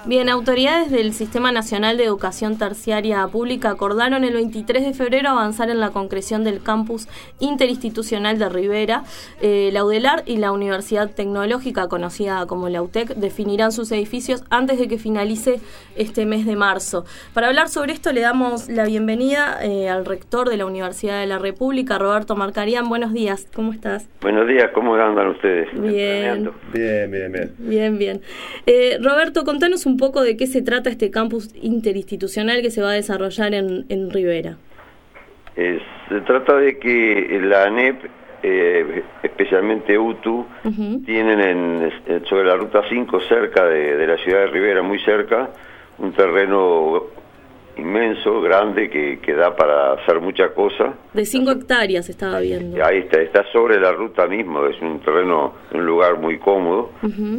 Bien, autoridades del Sistema Nacional de Educación Terciaria Pública acordaron el 23 de febrero avanzar en la concreción del campus interinstitucional de Rivera. La UDELAR y la Universidad Tecnológica, conocida como la UTEC, definirán sus edificios antes de que finalice este mes de marzo. Para hablar sobre esto le damos la bienvenida al rector de la Universidad de la República, Roberto Marcarián. Buenos días, ¿cómo estás? Buenos días, ¿cómo andan ustedes? Bien. Bien. Roberto, contanos un poco de qué se trata este campus interinstitucional que se va a desarrollar en Rivera. Se trata de que la ANEP, especialmente UTU, tienen sobre la Ruta 5, cerca de la ciudad de Rivera, muy cerca, un terreno inmenso, grande, que da para hacer mucha cosa. De 5 hectáreas estaba viendo. Ahí está sobre la ruta mismo, es un terreno, un lugar muy cómodo,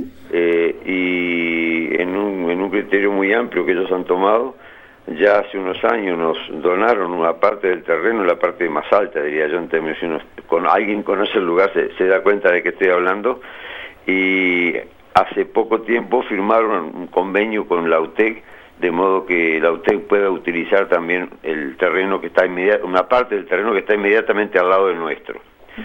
y en un criterio muy amplio que ellos han tomado. Ya hace unos años nos donaron una parte del terreno, la parte más alta, diría yo, en términos, si alguien conoce el lugar se da cuenta de que estoy hablando, y hace poco tiempo firmaron un convenio con la UTEC, de modo que la UTEC pueda utilizar también el terreno que está una parte del terreno que está inmediatamente al lado del nuestro.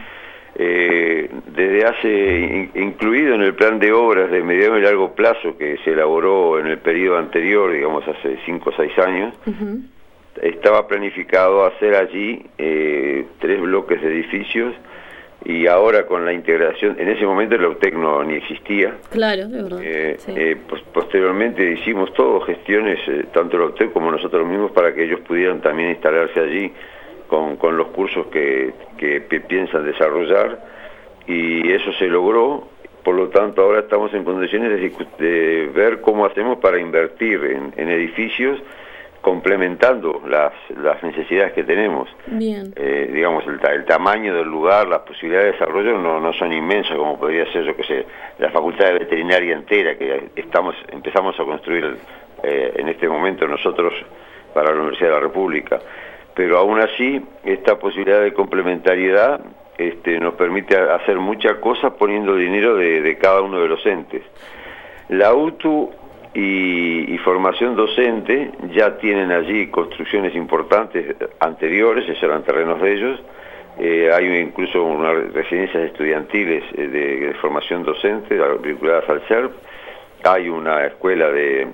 Desde hace, incluido en el plan de obras de mediano y largo plazo que se elaboró en el periodo anterior, digamos hace 5 o 6 años, estaba planificado hacer allí 3 bloques de edificios, y ahora con la integración, en ese momento la UTEC ni existía. Claro, de verdad. Posteriormente hicimos gestiones, tanto la UTEC como nosotros mismos, para que ellos pudieran también instalarse allí con los cursos que piensan desarrollar, y eso se logró. Por lo tanto, ahora estamos en condiciones de ver cómo hacemos para invertir en edificios, complementando las necesidades que tenemos. Bien. Digamos, el tamaño del lugar, las posibilidades de desarrollo no son inmensas como podría ser, yo que sé, la Facultad de Veterinaria entera que empezamos a construir en este momento nosotros para la Universidad de la República. Pero aún así, esta posibilidad de complementariedad nos permite hacer muchas cosas poniendo dinero de cada uno de los entes. La UTU y formación docente ya tienen allí construcciones importantes anteriores, esos eran terrenos de ellos. Hay incluso unas residencias estudiantiles de formación docente vinculadas al CERP. Hay una escuela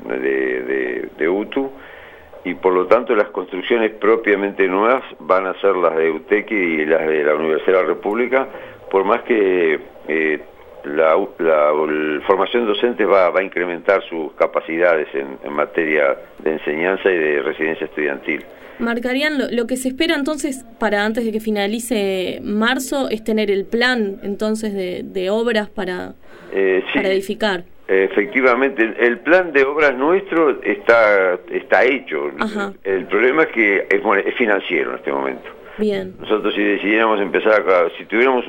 de UTU, y por lo tanto las construcciones propiamente nuevas van a ser las de UTEC y las de la Universidad de la República, por más que la formación docente va a incrementar sus capacidades en materia de enseñanza y de residencia estudiantil. Marcarían, lo que se espera entonces para antes de que finalice marzo es tener el plan entonces de obras para edificar. Efectivamente, el plan de obras nuestro está hecho. Ajá. El problema es que es financiero en este momento. Bien. Nosotros si decidiéramos empezar si tuviéramos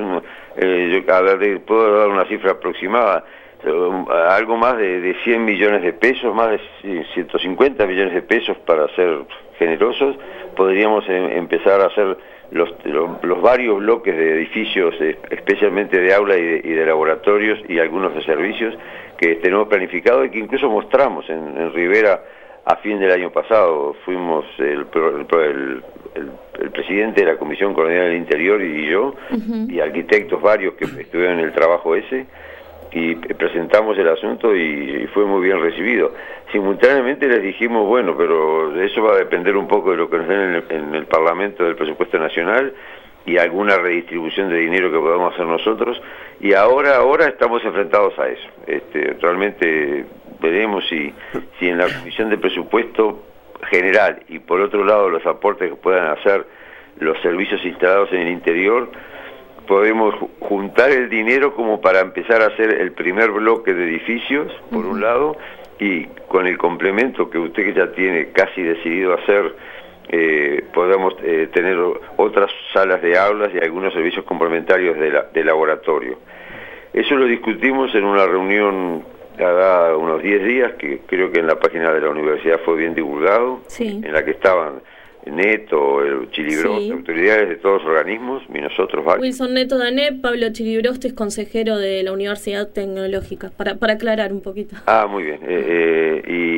puedo dar una cifra aproximada, algo más de 100 millones de pesos, más de 150 millones de pesos, para ser generosos, podríamos empezar a hacer los varios bloques de edificios, especialmente de aula y de laboratorios, y algunos de servicios que tenemos planificado y que incluso mostramos en Rivera a fin del año pasado. Fuimos el presidente de la Comisión Coordinadora del Interior y yo, y arquitectos varios que estuvieron en el trabajo ese, y presentamos el asunto y fue muy bien recibido. Simultáneamente les dijimos, bueno, pero eso va a depender un poco de lo que nos den en el Parlamento del Presupuesto Nacional y alguna redistribución de dinero que podamos hacer nosotros, y ahora estamos enfrentados a eso. Realmente veremos si en la Comisión de Presupuesto General y por otro lado los aportes que puedan hacer los servicios instalados en el interior, podemos juntar el dinero como para empezar a hacer el primer bloque de edificios, por un lado, y con el complemento que usted ya tiene casi decidido hacer, podemos tener otras salas de aulas y algunos servicios complementarios de laboratorio. Eso lo discutimos en una reunión cada unos 10 días, que creo que en la página de la universidad fue bien divulgado, en la que estaban Neto, Chilibroste, autoridades de todos los organismos, y nosotros varios. Wilson Neto de ANEP, Pablo Chilibroste es consejero de la Universidad Tecnológica, para aclarar un poquito. Muy bien.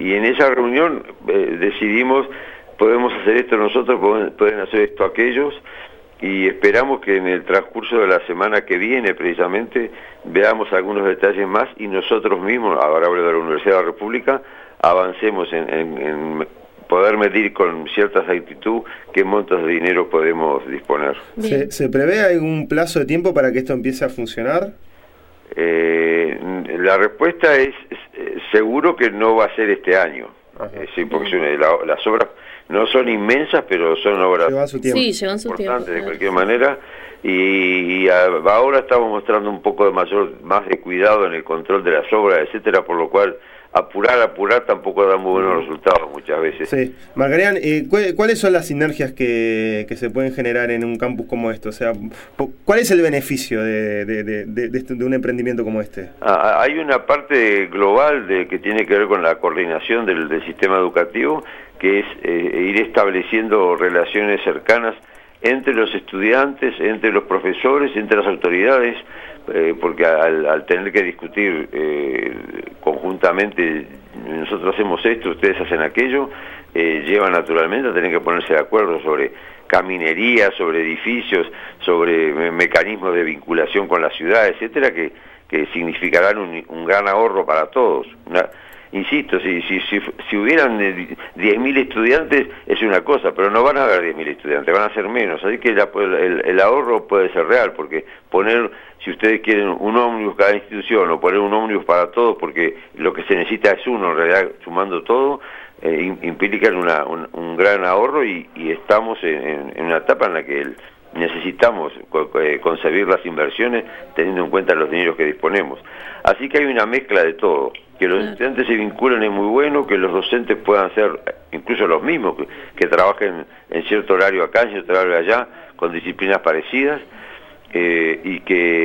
Y en esa reunión decidimos, podemos hacer esto nosotros, pueden hacer esto aquellos, y esperamos que en el transcurso de la semana que viene precisamente veamos algunos detalles más y nosotros mismos, ahora hablo de la Universidad de la República, avancemos en poder medir con cierta exactitud qué montos de dinero podemos disponer. ¿Se prevé algún plazo de tiempo para que esto empiece a funcionar? La respuesta es seguro que no va a ser este año. Sí, porque las obras no son inmensas, pero son obras llevan su importantes de cualquier manera, y ahora estamos mostrando un poco más de cuidado en el control de las obras, etcétera, por lo cual apurar tampoco da muy buenos resultados muchas veces. Sí. Margarián, ¿cuáles son las sinergias que se pueden generar en un campus como este? O sea, ¿cuál es el beneficio de un emprendimiento como este? Hay una parte global que tiene que ver con la coordinación del sistema educativo, que es ir estableciendo relaciones cercanas entre los estudiantes, entre los profesores, entre las autoridades, porque al tener que discutir conjuntamente, nosotros hacemos esto, ustedes hacen aquello, lleva naturalmente a tener que ponerse de acuerdo sobre caminería, sobre edificios, sobre mecanismos de vinculación con la ciudad, etcétera, que significarán un gran ahorro para todos. Insisto, si hubieran 10.000 estudiantes es una cosa, pero no van a haber 10.000 estudiantes, van a ser menos, así que el ahorro puede ser real, porque poner, si ustedes quieren un ómnibus cada institución, o poner un ómnibus para todos, porque lo que se necesita es uno, en realidad, sumando todo, implican un gran ahorro, y estamos en una etapa en la que necesitamos concebir las inversiones teniendo en cuenta los dineros que disponemos. Así que hay una mezcla de todo. Que los estudiantes se vinculen es muy bueno, que los docentes puedan ser incluso los mismos, que trabajen en cierto horario acá, en cierto horario allá, con disciplinas parecidas, y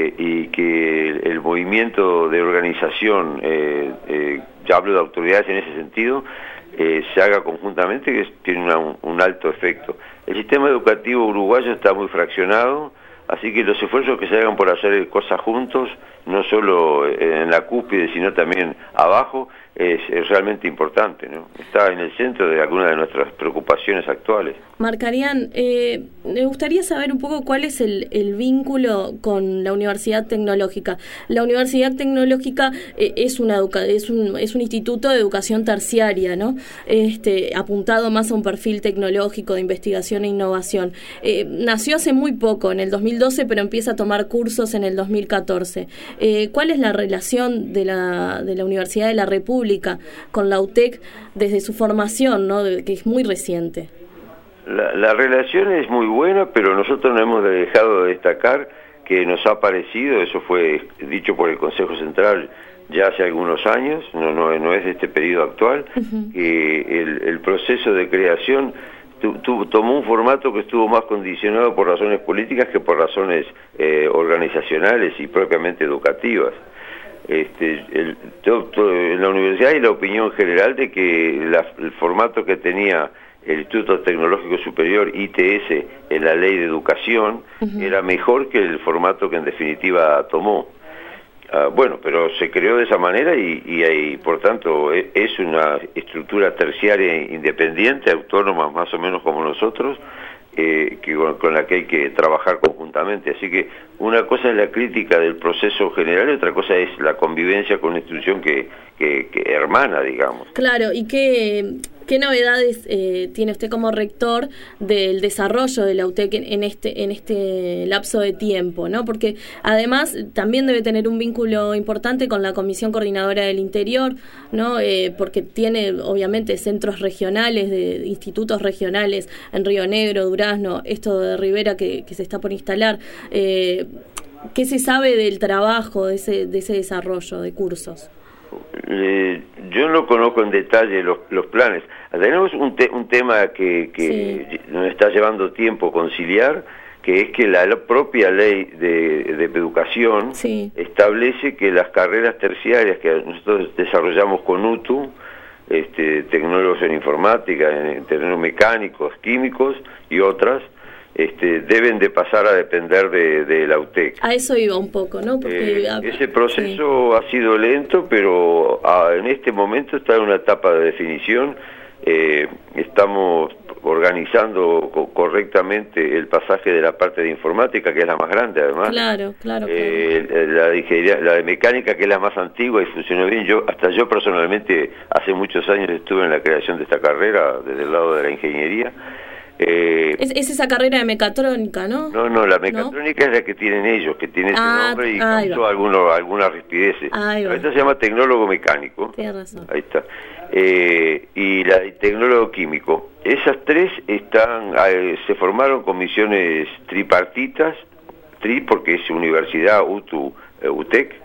que el movimiento de organización, ya hablo de autoridades en ese sentido, se haga conjuntamente, que tiene un alto efecto. El sistema educativo uruguayo está muy fraccionado, así que los esfuerzos que se hagan por hacer cosas juntos, no solo en la cúspide, sino también abajo, es realmente importante, ¿no? Está en el centro de algunas de nuestras preocupaciones actuales. Margarián, me gustaría saber un poco cuál es el vínculo con la Universidad Tecnológica. La Universidad Tecnológica es un instituto de educación terciaria, ¿no? Apuntado más a un perfil tecnológico de investigación e innovación. Nació hace muy poco, en el 2012, pero empieza a tomar cursos en el 2014. ¿Cuál es la relación de la Universidad de la República con la UTEC desde su formación, ¿no? Que es muy reciente? La relación es muy buena, pero nosotros no hemos dejado de destacar que nos ha parecido, eso fue dicho por el Consejo Central ya hace algunos años, no es de este periodo actual, que el proceso de creación tomó un formato que estuvo más condicionado por razones políticas que por razones organizacionales y propiamente educativas. En la universidad hay la opinión general de que el formato que tenía el Instituto Tecnológico Superior, ITS, en la Ley de Educación, era mejor que el formato que en definitiva tomó. Bueno, pero se creó de esa manera y por tanto es una estructura terciaria independiente, autónoma más o menos como nosotros, con la que hay que trabajar conjuntamente. Así que una cosa es la crítica del proceso general y otra cosa es la convivencia con una institución que hermana, digamos. Claro, ¿y qué novedades tiene usted como rector del desarrollo de la UTEC en este lapso de tiempo, ¿no? Porque además también debe tener un vínculo importante con la Comisión Coordinadora del Interior, ¿no? Porque tiene obviamente centros regionales, de institutos regionales en Río Negro, Durazno, esto de Rivera que se está por instalar. ¿Qué se sabe del trabajo, de ese desarrollo de cursos? Yo no conozco en detalle los planes. Tenemos un tema que nos está llevando tiempo conciliar, que es que la propia ley de educación establece que las carreras terciarias que nosotros desarrollamos con UTU, tecnólogos en informática, en terrenos mecánicos, químicos y otras, deben de pasar a depender de la UTEC. A eso iba un poco, ¿no? Porque, ese proceso ha sido lento, pero en este momento está en una etapa de definición. Estamos organizando correctamente el pasaje de la parte de informática, que es la más grande además. Claro. La de ingeniería, la de mecánica, que es la más antigua y funcionó bien. Yo personalmente hace muchos años estuve en la creación de esta carrera desde el lado de la ingeniería. Es esa carrera de mecatrónica, ¿no? No, la mecatrónica es la que tienen ellos, que tiene ese nombre y causó algunas rispideces. Esta se llama tecnólogo mecánico. Tienes razón. Ahí está. Y la de tecnólogo químico. Esas tres se formaron comisiones tripartitas, porque es Universidad, UTEC,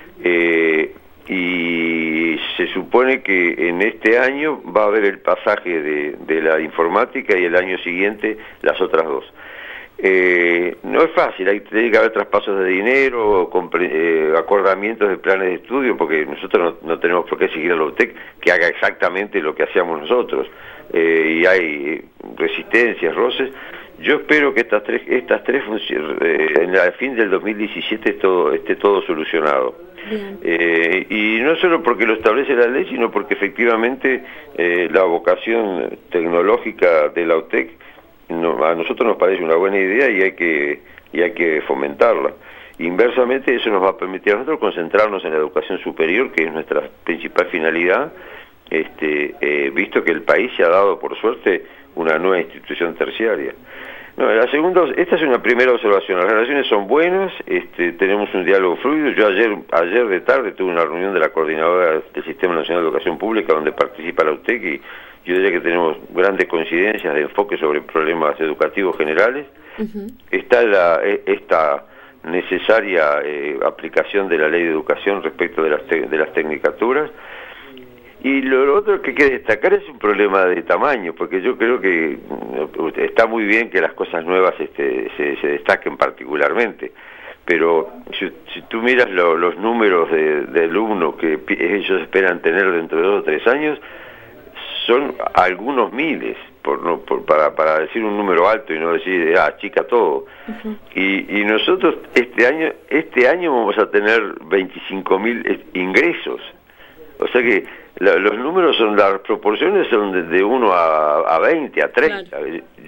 y se supone que en este año va a haber el pasaje de la informática y el año siguiente las otras dos. No es fácil, tiene que haber traspasos de dinero, acordamientos de planes de estudio, porque nosotros no tenemos por qué seguir a la UTEC que haga exactamente lo que hacíamos nosotros, y hay resistencias, roces. Yo espero que estas tres en el fin del 2017 esté todo solucionado. Y no solo porque lo establece la ley, sino porque efectivamente la vocación tecnológica de la UTEC a nosotros nos parece una buena idea y hay que fomentarla. Inversamente, eso nos va a permitir a nosotros concentrarnos en la educación superior, que es nuestra principal finalidad, visto que el país se ha dado, por suerte, una nueva institución terciaria. Esta es una primera observación. Las relaciones son buenas, tenemos un diálogo fluido. Yo ayer de tarde tuve una reunión de la coordinadora del Sistema Nacional de Educación Pública, donde participa la UTEC, y yo diría que tenemos grandes coincidencias de enfoque sobre problemas educativos generales. Está esta necesaria aplicación de la ley de educación respecto de las tecnicaturas. Y lo otro que hay que destacar es un problema de tamaño, porque yo creo que está muy bien que las cosas nuevas se destaquen particularmente, pero si tú miras los números de alumnos que ellos esperan tener dentro de 2 o 3 años, son algunos miles, para decir un número alto y no decir, chica todo. Y nosotros este año vamos a tener 25.000 ingresos. O sea que los números las proporciones son de 1 a 20, a 30. Claro.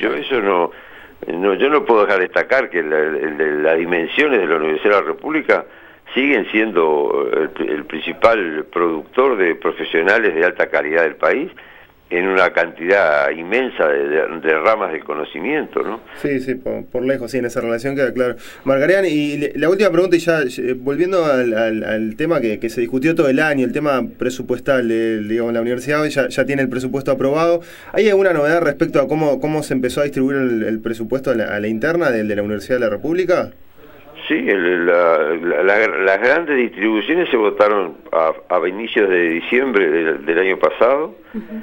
Yo no puedo dejar de destacar que las dimensiones de la Universidad de la República siguen siendo el principal productor de profesionales de alta calidad del país, en una cantidad inmensa de ramas del conocimiento, ¿no? Sí, por lejos, sí, en esa relación queda claro. Margarián, y la última pregunta, y ya volviendo al tema que se discutió todo el año, el tema presupuestal, digamos, la universidad hoy ya tiene el presupuesto aprobado. ¿Hay alguna novedad respecto a cómo se empezó a distribuir el presupuesto a la interna de la Universidad de la República? Sí, las grandes distribuciones se votaron a inicios de diciembre del año pasado.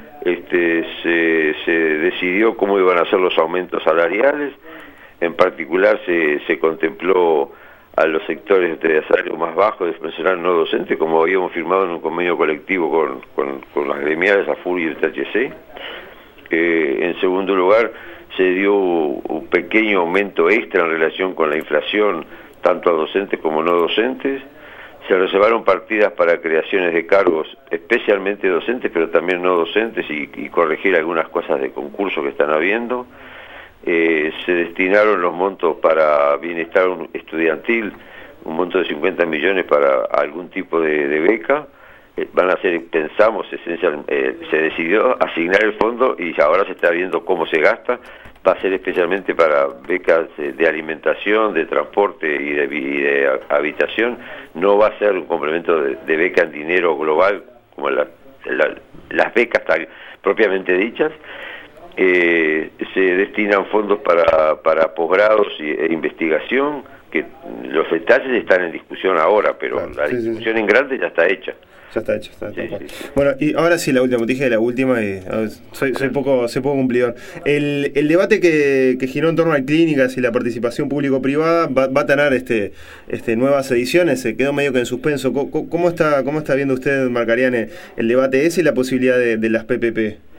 Se decidió cómo iban a ser los aumentos salariales. En particular se contempló a los sectores de salario más bajo de personal no docente, como habíamos firmado en un convenio colectivo con las gremiales AFUR y el THC. En segundo lugar, se dio un pequeño aumento extra en relación con la inflación, tanto a docentes como no docentes. Se reservaron partidas para creaciones de cargos, especialmente docentes, pero también no docentes, y corregir algunas cosas de concurso que están habiendo. Se destinaron los montos para bienestar estudiantil, un monto de 50 millones para algún tipo de beca. Van a ser, pensamos, se decidió asignar el fondo y ahora se está viendo cómo se gasta. Va a ser especialmente para becas de alimentación, de transporte y de habitación. No va a ser un complemento de beca en dinero global, como las becas propiamente dichas. Se destinan fondos para posgrados e investigación, que los detalles están en discusión ahora, pero claro, la discusión en grande ya está hecha. Ya está hecho, sí. Bueno, y ahora sí, la última, dije la última, y soy poco cumplidor. El debate que giró en torno a clínicas y la participación público-privada va a tener nuevas ediciones, se quedó medio que en suspenso. ¿Cómo está viendo usted, Margarián, el debate ese y la posibilidad de las PPP?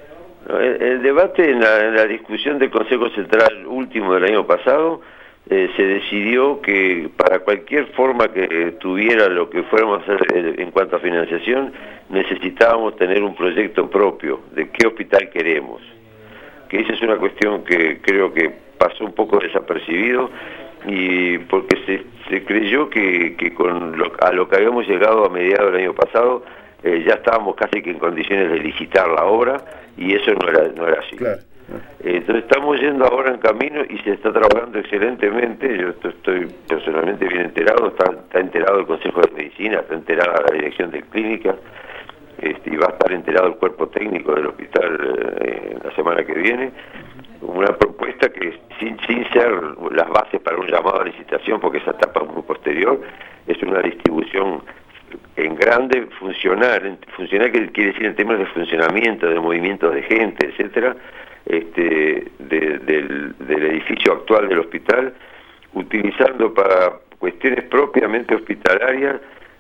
El debate en la discusión del Consejo Central último del año pasado, se decidió que para cualquier forma que tuviera lo que fuéramos a hacer en cuanto a financiación, necesitábamos tener un proyecto propio de qué hospital queremos. Que esa es una cuestión que creo que pasó un poco desapercibido, y porque se creyó que a lo que habíamos llegado a mediados del año pasado, ya estábamos casi que en condiciones de licitar la obra, y eso no era así. Claro. Entonces estamos yendo ahora en camino y se está trabajando excelentemente. Yo estoy personalmente bien enterado, está enterado el Consejo de Medicina, está enterada la Dirección de Clínica, y va a estar enterado el cuerpo técnico del hospital la semana que viene. Una propuesta que sin ser las bases para un llamado a licitación, porque esa etapa es muy posterior, es una distribución en grande, funcional que quiere decir en términos de funcionamiento, de movimientos de gente, etcétera, del edificio actual del hospital, utilizando para cuestiones propiamente hospitalarias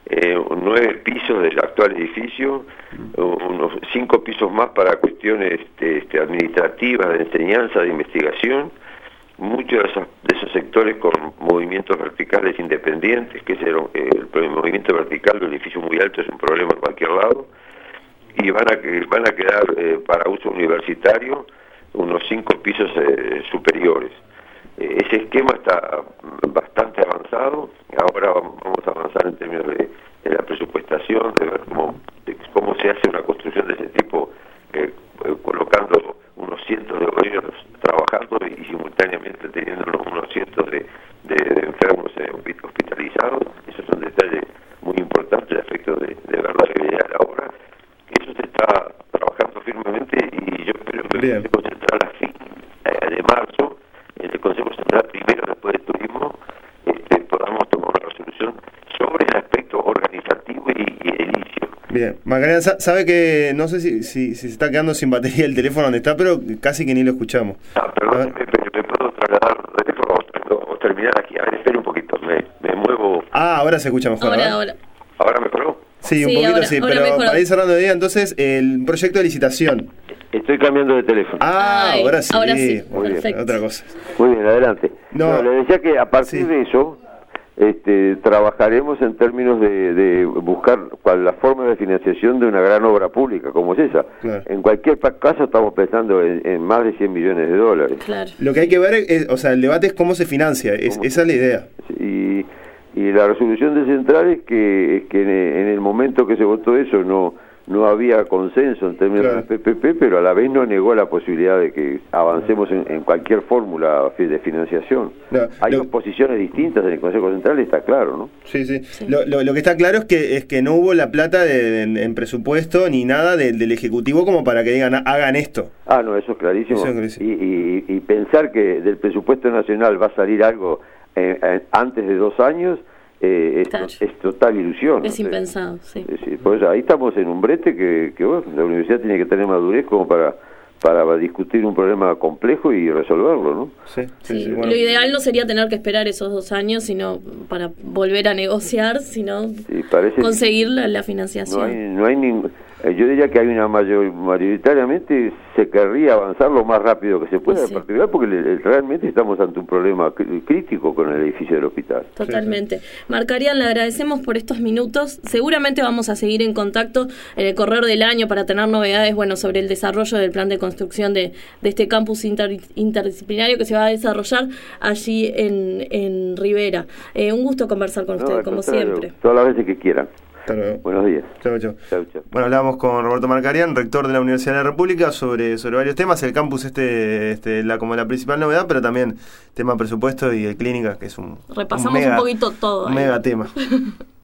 9 pisos del actual edificio, unos 5 pisos más para cuestiones administrativas, de enseñanza, de investigación, muchos de esos sectores con movimientos verticales independientes, que es el movimiento vertical del edificio muy alto es un problema en cualquier lado, y van a quedar para uso universitario unos 5 pisos superiores. Ese esquema está bastante avanzado. Ahora vamos a avanzar en términos de la presupuestación, de ver cómo se hace una construcción de ese tipo, colocando unos cientos de obreros trabajando y simultáneamente teniendo unos cientos de enfermos hospitalizados. Esos son detalles muy importantes respecto de ver la realidad de la obra. Eso se está trabajando firmemente, y yo espero que el Consejo Central a fin de marzo, en el Consejo Central primero después del turismo, podamos tomar una resolución sobre el aspecto organizativo y edilicio. Bien, Magdalena, sabe que no sé si se está quedando sin batería el teléfono donde está, pero casi que ni lo escuchamos. Perdón, me puedo trasladar el teléfono o terminar aquí. A ver, espere un poquito, me muevo. Ahora se escucha mejor. ¿Ahora mejoró? Sí, un poquito sí, pero mejoró. Para ir cerrando de día, entonces, el proyecto de licitación. Estoy cambiando de teléfono. Ahora sí. Muy bien, otra cosa. Muy bien, adelante. Le decía que a partir de eso, trabajaremos en términos de buscar la forma de financiación de una gran obra pública como es esa. Claro. En cualquier caso estamos pensando en más de 100 millones de dólares. Claro. Lo que hay que ver es, el debate es cómo se financia, esa es la idea. Y la resolución de Central es que en el momento que se votó eso no había consenso en términos del PPP, pero a la vez no negó la posibilidad de que avancemos en cualquier fórmula de financiación. Hay dos posiciones distintas en el Consejo Central, está claro, ¿no? Sí. Lo que está claro es que no hubo la plata en presupuesto ni nada del Ejecutivo como para que digan, hagan esto. No, eso es clarísimo. Y pensar que del presupuesto nacional va a salir algo antes de 2 años, es total ilusión. Es impensado, sí. Pues ahí estamos en un brete que la universidad tiene que tener madurez como para discutir un problema complejo y resolverlo, ¿no? Sí. Bueno. Lo ideal no sería tener que esperar esos 2 años, sino para volver a negociar, sino conseguir la financiación. No hay yo diría que hay mayoritariamente se querría avanzar lo más rápido que se pueda, en particular porque realmente estamos ante un problema crítico con el edificio del hospital. Totalmente. Marcarian, le agradecemos por estos minutos. Seguramente vamos a seguir en contacto en el correr del año para tener novedades sobre el desarrollo del plan de construcción de este campus interdisciplinario que se va a desarrollar allí en Rivera. Un gusto conversar con usted, como siempre. Todas las veces que quieran. Buenos días. Chau. Bueno, hablamos con Roberto Marcarian, rector de la Universidad de la República, sobre varios temas. El campus como la principal novedad, pero también tema presupuesto y clínica, que es repasamos un poquito todo. Un mega tema.